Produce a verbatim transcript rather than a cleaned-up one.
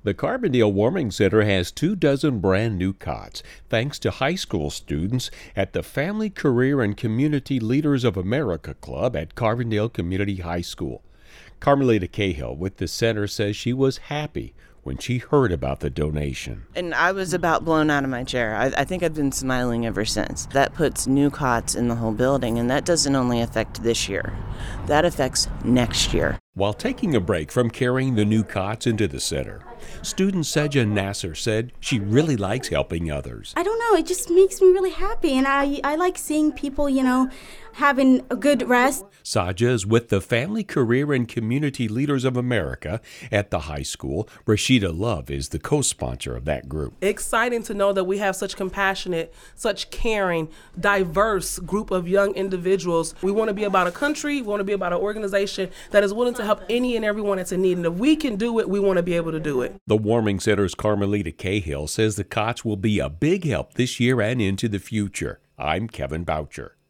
The Carbondale Warming Center has two dozen brand new cots, thanks to high school students at the Family, Career, and Community Leaders of America Club at Carbondale Community High School. Carmelita Cahill with the center says she was happy when she heard about the donation. And I was about blown out of my chair. I, I think I've been smiling ever since. That puts new cots in the whole building, and that doesn't only affect this year. That affects next year. While taking a break from carrying the new cots into the center, student Seja Nasser said she really likes helping others. I don't know, it just makes me really happy, and I, I like seeing people, you know, having a good rest. Saja is with the Family, Career, and Community Leaders of America at the high school. Rashida Love is the co-sponsor of that group. Exciting to know that we have such compassionate, such caring, diverse group of young individuals. We want to be about a country, we want to be about an organization that is willing to help any and everyone that's in need. And if we can do it, we want to be able to do it. The Warming Center's Carmelita Cahill says the cots will be a big help this year and into the future. I'm Kevin Boucher.